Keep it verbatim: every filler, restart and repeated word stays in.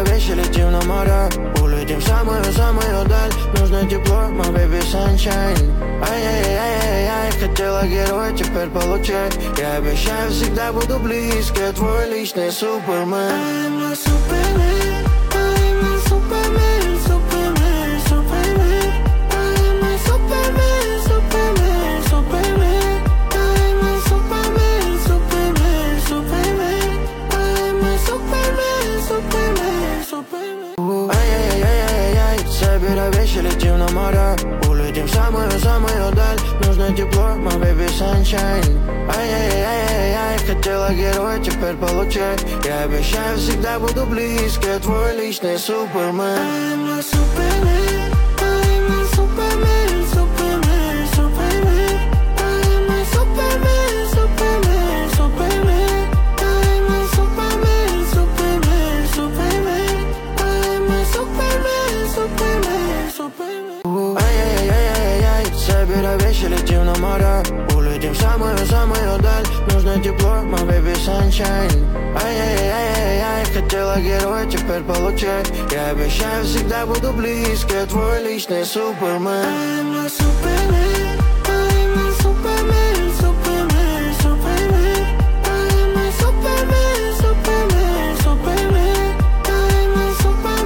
Собирай вещи, летим на море. Улетим в самую-самую даль. Нужно тепло, my baby sunshine. Ай-яй-яй-яй-яй, хотела героя, теперь получай. Я обещаю, всегда буду близко. Твой личный супермен. I'm a superman, I'm a superman, superman, superman. I'm a superman, superman, superman. I'm a superman, superman, superman. I'm a superman, superman, superman. Ай-яй-яй-яй-яй, собирай вещи, летим на море. Улетим в самую-самую даль. Нужно тепло, my baby sunshine. Ай-яй-яй-яй-яй, хотела героя, теперь получай. Я обещаю, всегда буду близко. Твой личный супермен. I'm a superman, I'm a superman, superman, superman. I'm a superman, superman, superman. I'm a superman, superman, superman. I'm a superman, superman, superman. Ай-яй-яй-яй-яй, собирай вещи, летим на море. Улетим в самую-самую даль. Нужно тепло, my baby sunshine. Ай-яй-яй-яй-яй, хотела героя, теперь получай. Я обещаю, всегда буду близко. Твой личный супермен. I'm a superman.